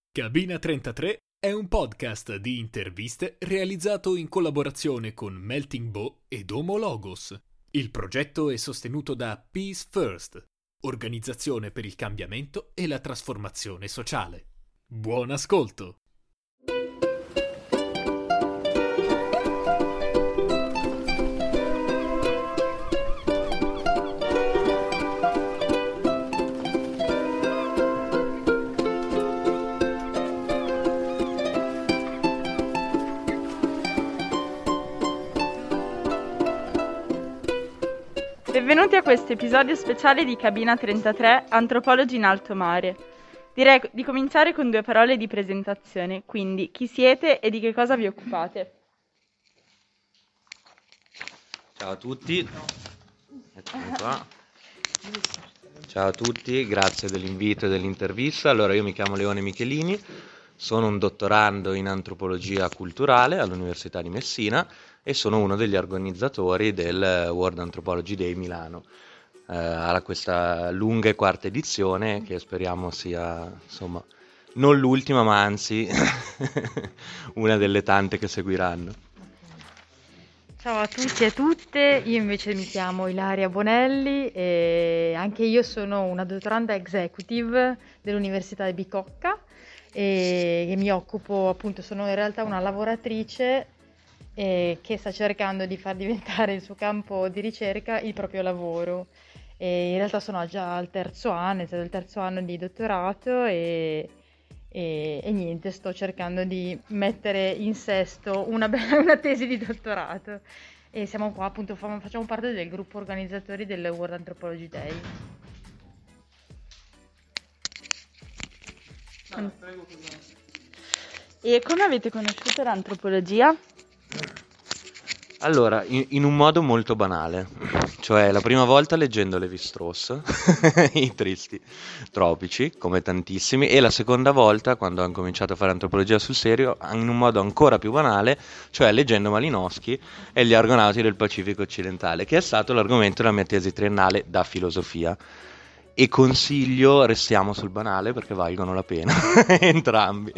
Cabina 33 è un podcast di interviste realizzato in collaborazione con Melting Bow ed Homo Logos. Il progetto è sostenuto da Peace First, organizzazione per il cambiamento e la trasformazione sociale. Buon ascolto! Benvenuti a questo episodio speciale di Cabina 33, Antropologi in alto mare. Direi di cominciare con 2 parole di presentazione, quindi chi siete e di che cosa vi occupate? Ciao a tutti, eccomi qua. Ciao a tutti, grazie dell'invito e dell'intervista. Allora, io mi chiamo Leone Michelini, sono un dottorando in antropologia culturale all'Università di Messina e sono uno degli organizzatori del World Anthropology Day Milano. Alla questa lunga e quarta edizione che speriamo sia, insomma, non l'ultima, ma anzi una delle tante che seguiranno. Ciao a tutti e a tutte, io invece mi chiamo Ilaria Bonelli e anche io sono una dottoranda executive dell'Università di Bicocca e mi occupo, appunto, sono in realtà una lavoratrice che sta cercando di far diventare il suo campo di ricerca il proprio lavoro. E in realtà sono già al terzo anno, è stato il terzo anno di dottorato e niente, sto cercando di mettere in sesto una tesi di dottorato e siamo qua, appunto, facciamo parte del gruppo organizzatori del World Anthropology Day. E come avete conosciuto l'antropologia? Allora, in un modo molto banale, cioè la prima volta leggendo Lévi-Strauss, i tristi tropici, come tantissimi, e la seconda volta quando ho cominciato a fare antropologia sul serio, in un modo ancora più banale, cioè leggendo Malinowski e gli Argonauti del Pacifico occidentale, che è stato l'argomento della mia tesi triennale da filosofia. E consiglio, restiamo sul banale perché valgono la pena, entrambi.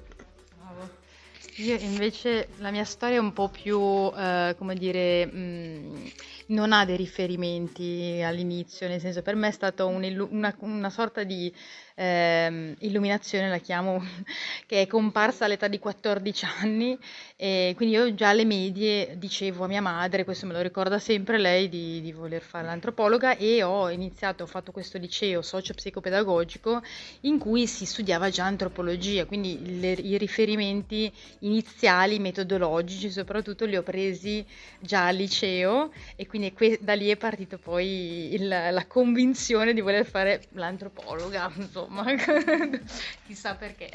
Io invece la mia storia è un po' più, come dire, non ha dei riferimenti all'inizio, nel senso, per me è stata una sorta di illuminazione, la chiamo, che è comparsa all'età di 14 anni e quindi io già alle medie dicevo a mia madre, questo me lo ricorda sempre lei, di voler fare l'antropologa e ho fatto questo liceo socio-psicopedagogico in cui si studiava già antropologia, quindi i riferimenti iniziali metodologici soprattutto li ho presi già al liceo e quindi da lì è partito poi la convinzione di voler fare l'antropologa, insomma, chissà perché.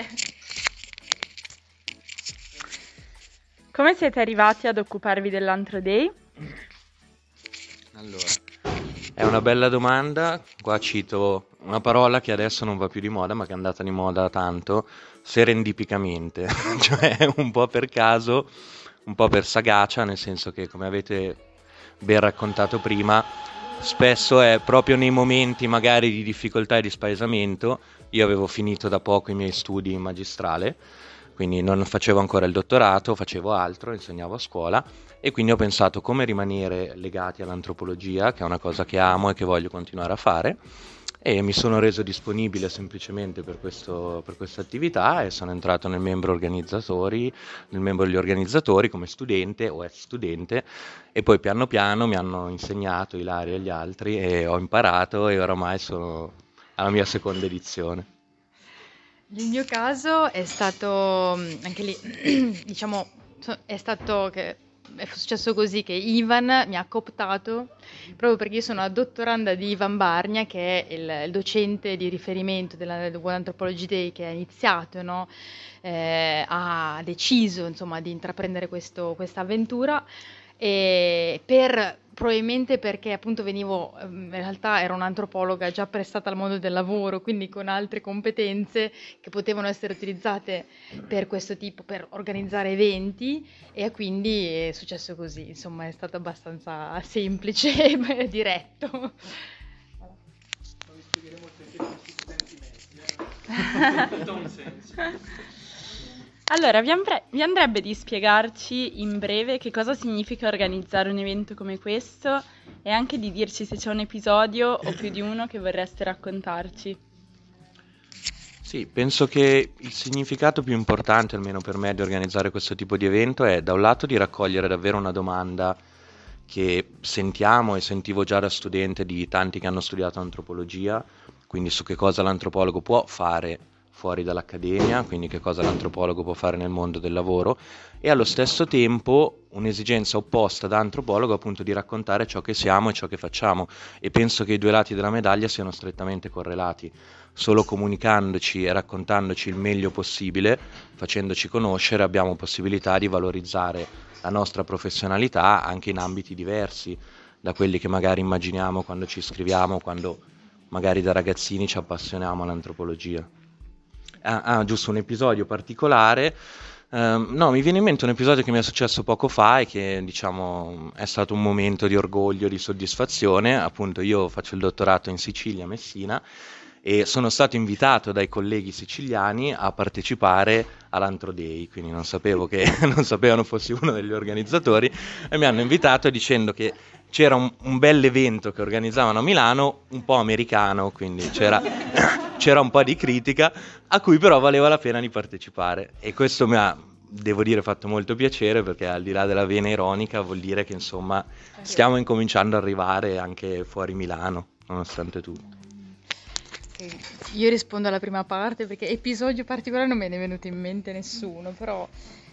Come siete arrivati ad occuparvi dell'Antro Day? Allora, è una bella domanda, qua cito una parola che adesso non va più di moda, ma che è andata di moda tanto, serendipicamente, cioè un po' per caso, un po' per sagacia, nel senso che, come avete ben raccontato prima, spesso è proprio nei momenti magari di difficoltà e di spaesamento. Io avevo finito da poco i miei studi in magistrale, quindi non facevo ancora il dottorato, facevo altro, insegnavo a scuola e quindi ho pensato come rimanere legati all'antropologia, che è una cosa che amo e che voglio continuare a fare, e mi sono reso disponibile semplicemente per questa attività e sono entrato nel membro degli organizzatori come studente o ex studente e poi piano piano mi hanno insegnato Ilaria e gli altri e ho imparato e oramai sono alla mia seconda edizione. Il mio caso è stato, anche lì, diciamo, è successo così che Ivan mi ha cooptato proprio perché io sono la dottoranda di Ivan Barnia, che è il docente di riferimento del World Anthropology Day, che ha iniziato, no? Ha deciso, insomma, di intraprendere questa avventura probabilmente perché appunto in realtà ero un'antropologa già prestata al mondo del lavoro, quindi con altre competenze che potevano essere utilizzate per questo tipo, per organizzare eventi, e quindi è successo così, insomma è stato abbastanza semplice e diretto. Tutto un senso. Allora, vi andrebbe di spiegarci in breve che cosa significa organizzare un evento come questo e anche di dirci se c'è un episodio o più di uno che vorreste raccontarci? Sì, penso che il significato più importante, almeno per me, di organizzare questo tipo di evento è da un lato di raccogliere davvero una domanda che sentiamo e sentivo già da studente di tanti che hanno studiato antropologia, quindi su che cosa l'antropologo può fare fuori dall'accademia, quindi che cosa l'antropologo può fare nel mondo del lavoro, e allo stesso tempo un'esigenza opposta da antropologo appunto di raccontare ciò che siamo e ciò che facciamo, e penso che i due lati della medaglia siano strettamente correlati. Solo comunicandoci e raccontandoci il meglio possibile, facendoci conoscere, abbiamo possibilità di valorizzare la nostra professionalità anche in ambiti diversi da quelli che magari immaginiamo quando ci iscriviamo, quando magari da ragazzini ci appassioniamo all'antropologia. Giusto un episodio particolare. No, mi viene in mente un episodio che mi è successo poco fa e che diciamo è stato un momento di orgoglio, di soddisfazione. Appunto io faccio il dottorato in Sicilia, a Messina, e sono stato invitato dai colleghi siciliani a partecipare all'Antro Day, quindi non sapevano fossi uno degli organizzatori, e mi hanno invitato dicendo che c'era un bel evento che organizzavano a Milano, un po' americano, quindi c'era un po' di critica, a cui però valeva la pena di partecipare, e questo mi ha, devo dire, fatto molto piacere, perché al di là della vena ironica vuol dire che insomma stiamo incominciando ad arrivare anche fuori Milano, nonostante tutto. Io rispondo alla prima parte perché episodio particolare non me ne è venuto in mente nessuno, però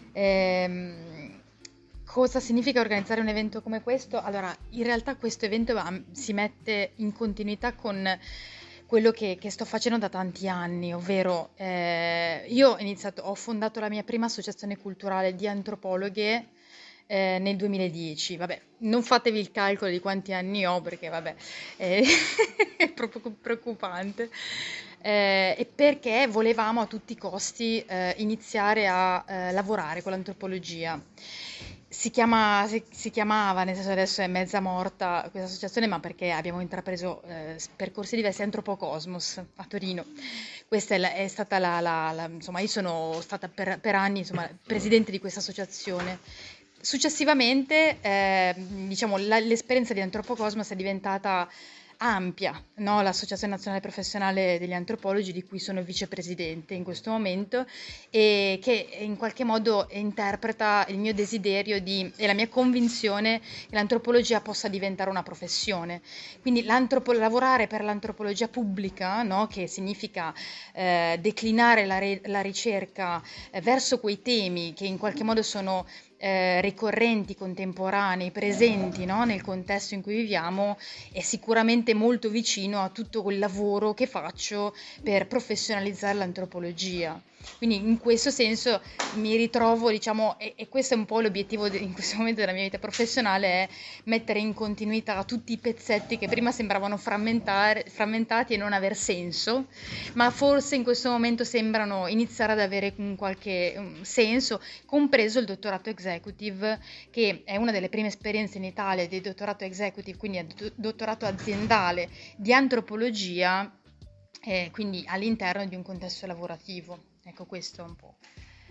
cosa significa organizzare un evento come questo? Allora, in realtà questo evento si mette in continuità con quello che sto facendo da tanti anni, ovvero io ho fondato la mia prima associazione culturale di antropologhe nel 2010. Vabbè, non fatevi il calcolo di quanti anni ho, perché vabbè, è proprio preoccupante. E perché volevamo a tutti i costi iniziare a lavorare con l'antropologia. Si chiamava, nel senso adesso è mezza morta questa associazione, ma perché abbiamo intrapreso percorsi diversi, Antropocosmos a Torino. Questa è stata insomma, io sono stata per anni insomma, presidente di questa associazione. Successivamente, diciamo, l'esperienza di Antropocosmos è diventata ampia, no? L'Associazione Nazionale Professionale degli Antropologi, di cui sono vicepresidente in questo momento, e che in qualche modo interpreta il mio desiderio e la mia convinzione che l'antropologia possa diventare una professione. Quindi lavorare per l'antropologia pubblica, no? Che significa declinare la ricerca verso quei temi che in qualche modo sono ricorrenti, contemporanei, presenti, no? Nel contesto in cui viviamo, è sicuramente molto vicino a tutto quel lavoro che faccio per professionalizzare l'antropologia. Quindi in questo senso mi ritrovo, diciamo, e questo è un po' l'obiettivo in questo momento della mia vita professionale, è mettere in continuità tutti i pezzetti che prima sembravano frammentati e non aver senso, ma forse in questo momento sembrano iniziare ad avere un qualche senso, compreso il dottorato executive, che è una delle prime esperienze in Italia di dottorato executive, quindi dottorato aziendale di antropologia, quindi all'interno di un contesto lavorativo. Ecco, questo è un po'.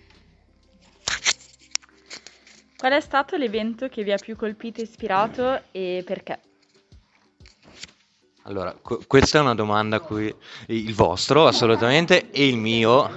Qual è stato l'evento che vi ha più colpito e ispirato e perché? Allora, questa è una domanda a cui il vostro assolutamente e il mio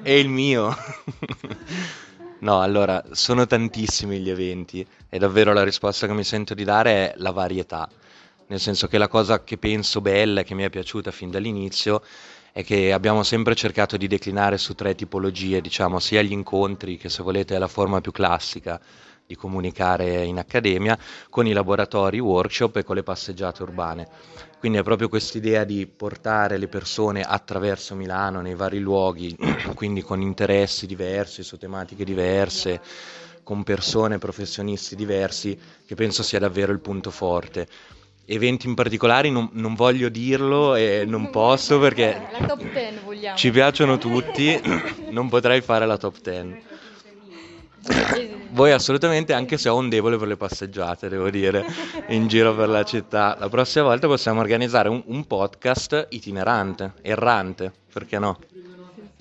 No, allora, sono tantissimi gli eventi e davvero la risposta che mi sento di dare è la varietà, nel senso che la cosa che penso bella e che mi è piaciuta fin dall'inizio è che abbiamo sempre cercato di declinare su 3 tipologie, diciamo, sia gli incontri, che se volete è la forma più classica di comunicare in accademia, con i laboratori, workshop e con le passeggiate urbane. Quindi è proprio quest'idea di portare le persone attraverso Milano nei vari luoghi, quindi con interessi diversi, su tematiche diverse, con persone, professionisti diversi, che penso sia davvero il punto forte. Eventi in particolare non voglio dirlo e non posso perché La top 10 vogliamo. ci piacciono tutti, non potrei fare la top 10. Voi assolutamente, anche se ho un debole per le passeggiate, devo dire, in giro per la città. La prossima volta possiamo organizzare un podcast itinerante, errante, perché no?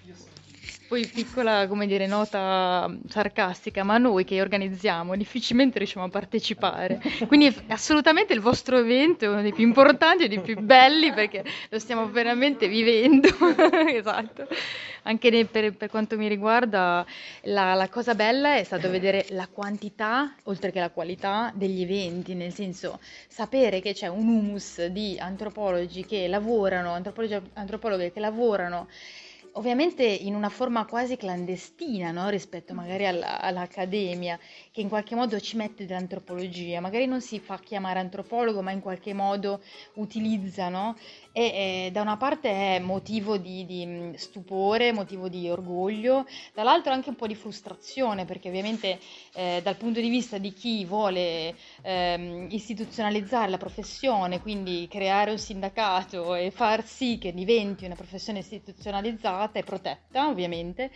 Poi piccola, come dire, nota sarcastica, ma noi che organizziamo difficilmente riusciamo a partecipare. Quindi assolutamente il vostro evento è uno dei più importanti e dei più belli perché lo stiamo veramente vivendo. Esatto. Anche per quanto mi riguarda, la cosa bella è stato vedere la quantità, oltre che la qualità, degli eventi, nel senso sapere che c'è un humus di antropologi che lavorano, antropologhe che lavorano ovviamente in una forma quasi clandestina, no? Rispetto magari all'accademia, che in qualche modo ci mette dell'antropologia, magari non si fa chiamare antropologo, ma in qualche modo utilizza, no? E da una parte è motivo di stupore, motivo di orgoglio, dall'altro anche un po' di frustrazione, perché ovviamente dal punto di vista di chi vuole istituzionalizzare la professione, quindi creare un sindacato e far sì che diventi una professione istituzionalizzata e protetta, ovviamente,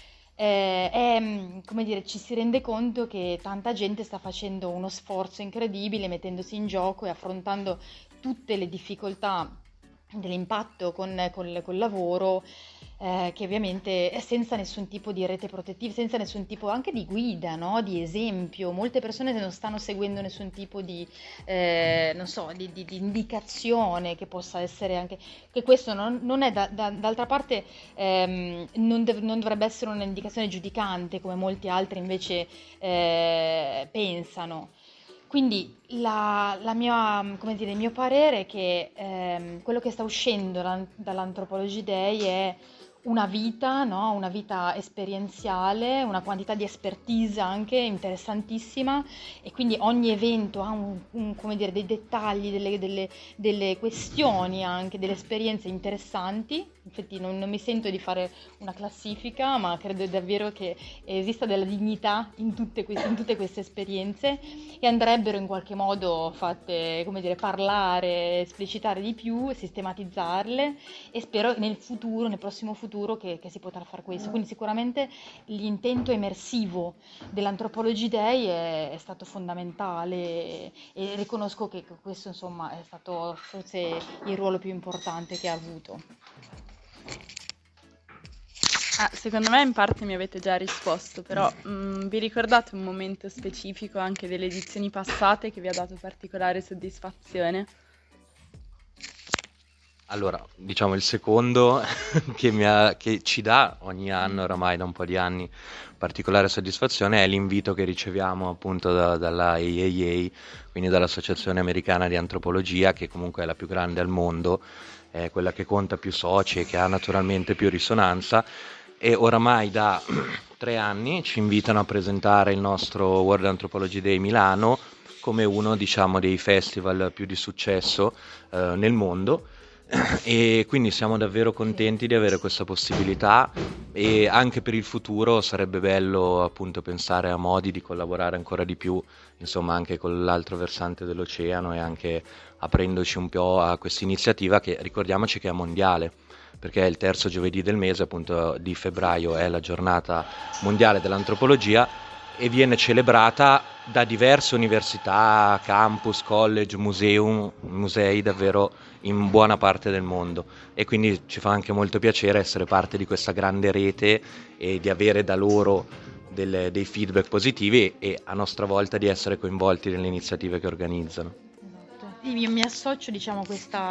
come dire, ci si rende conto che tanta gente sta facendo uno sforzo incredibile, mettendosi in gioco e affrontando tutte le difficoltà dell'impatto col lavoro, che ovviamente è senza nessun tipo di rete protettiva, senza nessun tipo anche di guida, no? Di esempio. Molte persone non stanno seguendo nessun tipo di, non so, di indicazione che possa essere anche, che questo non è, d'altra parte, non dovrebbe essere un'indicazione giudicante come molti altri invece pensano. Quindi come dire, il mio parere è che quello che sta uscendo dall'Anthropology Day è una vita, no? Una vita esperienziale, una quantità di expertise anche interessantissima, e quindi ogni evento ha come dire, dei dettagli, delle questioni anche, delle esperienze interessanti. Infatti non mi sento di fare una classifica, ma credo davvero che esista della dignità in tutte queste esperienze, e andrebbero in qualche modo fatte, come dire, parlare, esplicitare di più, sistematizzarle, e spero nel prossimo futuro che si potrà fare questo. Quindi sicuramente l'intento emersivo dell'Anthropology Day è stato fondamentale, e riconosco che questo insomma è stato forse il ruolo più importante che ha avuto. Secondo me in parte mi avete già risposto, però vi ricordate un momento specifico anche delle edizioni passate che vi ha dato particolare soddisfazione? Allora, diciamo il secondo che ci dà ogni anno, oramai da un po' di anni, particolare soddisfazione è l'invito che riceviamo appunto dalla AAA, quindi dall'Associazione Americana di Antropologia, che comunque è la più grande al mondo, è quella che conta più soci e che ha naturalmente più risonanza, e oramai da 3 anni ci invitano a presentare il nostro World Anthropology Day Milano come uno, diciamo, dei festival più di successo nel mondo. E quindi siamo davvero contenti di avere questa possibilità, e anche per il futuro sarebbe bello appunto pensare a modi di collaborare ancora di più, insomma, anche con l'altro versante dell'oceano, e anche aprendoci un po' a questa iniziativa che, ricordiamoci, che è mondiale, perché il terzo giovedì del mese, appunto, di febbraio è la giornata mondiale dell'antropologia, e viene celebrata da diverse università, campus, college, musei davvero in buona parte del mondo, e quindi ci fa anche molto piacere essere parte di questa grande rete e di avere da loro dei feedback positivi, e a nostra volta di essere coinvolti nelle iniziative che organizzano. Io mi associo, diciamo,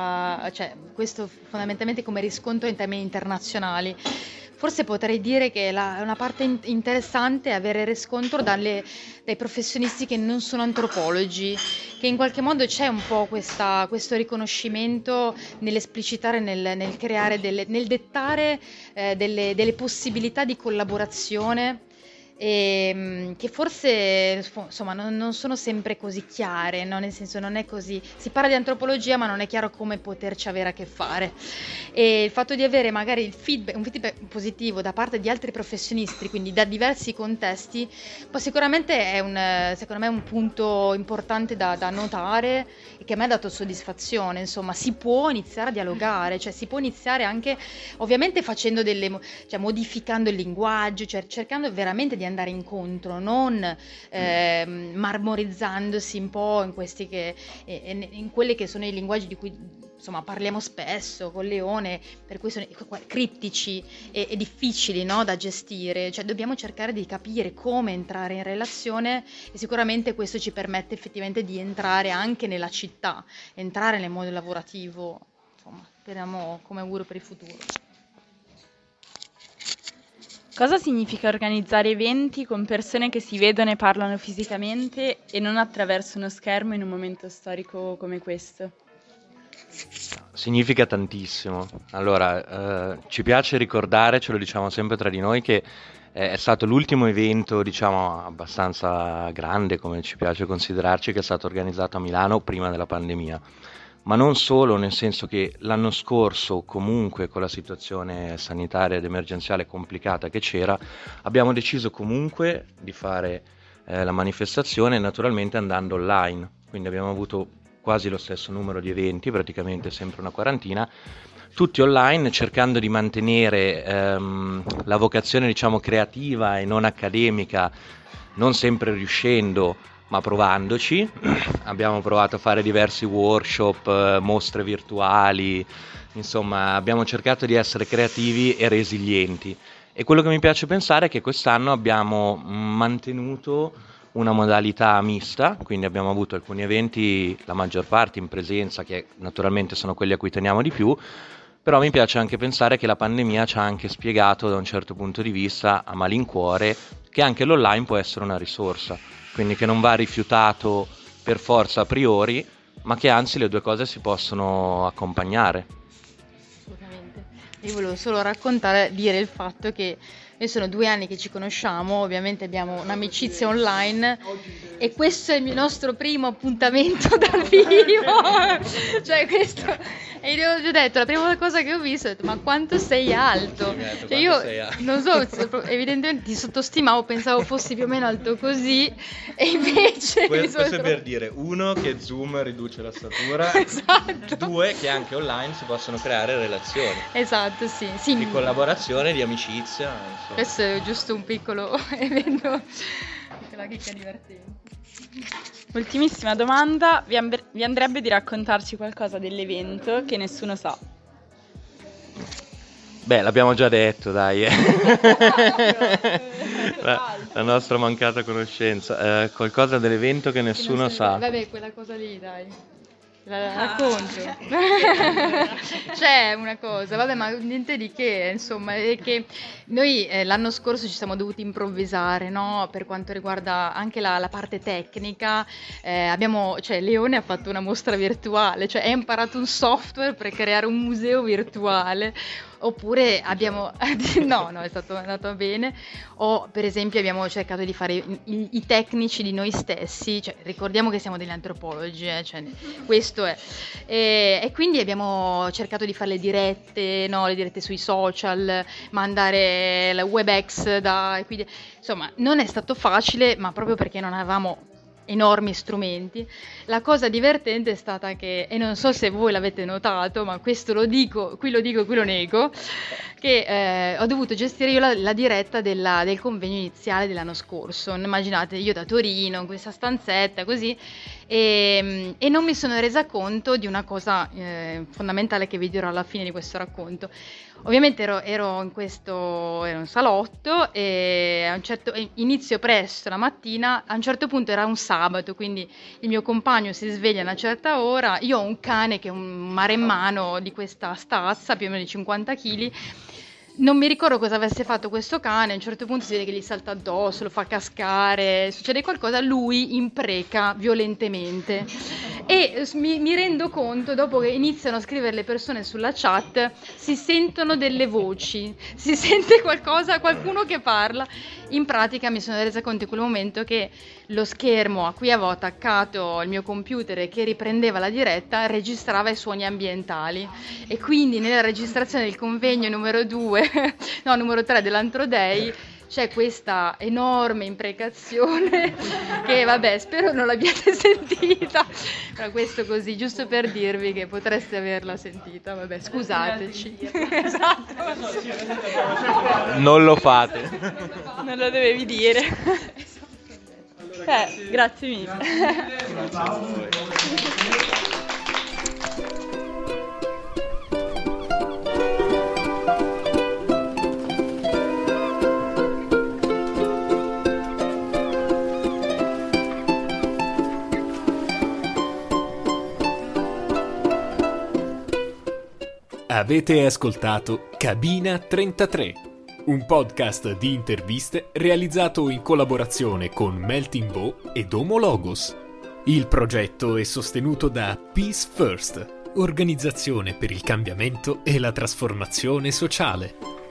questo fondamentalmente come riscontro in termini internazionali. Forse potrei dire che una parte interessante è avere riscontro dai professionisti che non sono antropologi, che in qualche modo c'è un po' questo riconoscimento nell'esplicitare, nel creare, nel dettare delle possibilità di collaborazione, che forse insomma non sono sempre così chiare, no? Nel senso, non è così, si parla di antropologia ma non è chiaro come poterci avere a che fare, e il fatto di avere magari un feedback positivo da parte di altri professionisti, quindi da diversi contesti, poi sicuramente è secondo me un punto importante da notare, e che a me ha dato soddisfazione. Insomma, si può iniziare a dialogare, cioè si può iniziare anche ovviamente facendo modificando il linguaggio, cioè cercando veramente di andare incontro, non marmorizzandosi un po' in quelli che sono i linguaggi di cui insomma parliamo spesso con Leone, per cui sono criptici e difficili, no, da gestire. Cioè dobbiamo cercare di capire come entrare in relazione, e sicuramente questo ci permette effettivamente di entrare anche nella città, entrare nel mondo lavorativo. Insomma, speriamo come auguro per il futuro. Cosa significa organizzare eventi con persone che si vedono e parlano fisicamente e non attraverso uno schermo in un momento storico come questo? Significa tantissimo. Allora, ci piace ricordare, ce lo diciamo sempre tra di noi, che è stato l'ultimo evento, diciamo, abbastanza grande, come ci piace considerarci, che è stato organizzato a Milano prima della pandemia. Ma non solo, nel senso che l'anno scorso, comunque con la situazione sanitaria ed emergenziale complicata che c'era, abbiamo deciso comunque di fare la manifestazione, naturalmente andando online. Quindi abbiamo avuto quasi lo stesso numero di eventi, praticamente sempre una quarantina, tutti online, cercando di mantenere la vocazione, diciamo, creativa e non accademica, non sempre riuscendo, ma provandoci. Abbiamo provato a fare diversi workshop, mostre virtuali, insomma abbiamo cercato di essere creativi e resilienti. E quello che mi piace pensare è che quest'anno abbiamo mantenuto una modalità mista, quindi abbiamo avuto alcuni eventi, la maggior parte in presenza, che naturalmente sono quelli a cui teniamo di più, però mi piace anche pensare che la pandemia ci ha anche spiegato da un certo punto di vista, a malincuore, che anche l'online può essere una risorsa, quindi che non va rifiutato per forza a priori, ma che anzi le due cose si possono accompagnare. Assolutamente. Io volevo solo dire il fatto che noi sono 2 anni che ci conosciamo, ovviamente abbiamo un'amicizia online e questo è il nostro primo appuntamento dal vivo. Cioè questo, e io ho già detto, la prima cosa che ho visto, ho detto, ma quanto sei alto? Cioè io non so, evidentemente ti sottostimavo, pensavo fossi più o meno alto così, e invece questo è per dire, 1, che Zoom riduce la statura, esatto. 2, che anche online si possono creare relazioni. Esatto, sì. Di collaborazione, di amicizia, insomma. Questo è giusto un piccolo evento, la chicca divertente. Ultimissima domanda, vi andrebbe di raccontarci qualcosa dell'evento che nessuno sa? Beh, l'abbiamo già detto, dai. La nostra mancata conoscenza. Qualcosa dell'evento che nessuno sa. Vabbè, quella cosa lì, dai. La racconto. C'è una cosa, vabbè, ma niente di che, insomma, è che noi l'anno scorso ci siamo dovuti improvvisare, no? Per quanto riguarda anche la parte tecnica, cioè Leone ha fatto una mostra virtuale, cioè ha imparato un software per creare un museo virtuale. Oppure abbiamo no, è stato andato bene. O per esempio abbiamo cercato di fare i tecnici di noi stessi, cioè ricordiamo che siamo degli antropologi, cioè, questo è, e quindi abbiamo cercato di fare le dirette sui social, mandare la WebEx insomma non è stato facile, ma proprio perché non avevamo enormi strumenti. La cosa divertente è stata che, e non so se voi l'avete notato, ma questo lo dico, qui lo nego, che ho dovuto gestire io la diretta del convegno iniziale dell'anno scorso. Immaginate, io da Torino, in questa stanzetta così, e non mi sono resa conto di una cosa fondamentale che vi dirò alla fine di questo racconto. Ovviamente ero in un salotto e inizio presto la mattina, a un certo punto era un sabato, quindi il mio compagno si sveglia a una certa ora, io ho un cane che è un maremmano di questa stazza, più o meno di 50 kg, non mi ricordo cosa avesse fatto questo cane, a un certo punto si vede che gli salta addosso, lo fa cascare, succede qualcosa, lui impreca violentemente e mi rendo conto, dopo che iniziano a scrivere le persone sulla chat, si sentono delle voci, si sente qualcuno che parla. In pratica mi sono resa conto in quel momento che lo schermo a cui avevo attaccato il mio computer e che riprendeva la diretta registrava i suoni ambientali, e quindi nella registrazione del convegno numero 3 dell'Antro Day c'è questa enorme imprecazione che vabbè, spero non l'abbiate sentita, però questo così, giusto per dirvi che potreste averla sentita, vabbè, scusateci. Esatto. Non lo fate. Non lo dovevi dire. Grazie mille. Grazie a voi. Avete ascoltato Cabina 33, un podcast di interviste realizzato in collaborazione con Melting Bow e Domo Logos. Il progetto è sostenuto da Peace First, organizzazione per il cambiamento e la trasformazione sociale.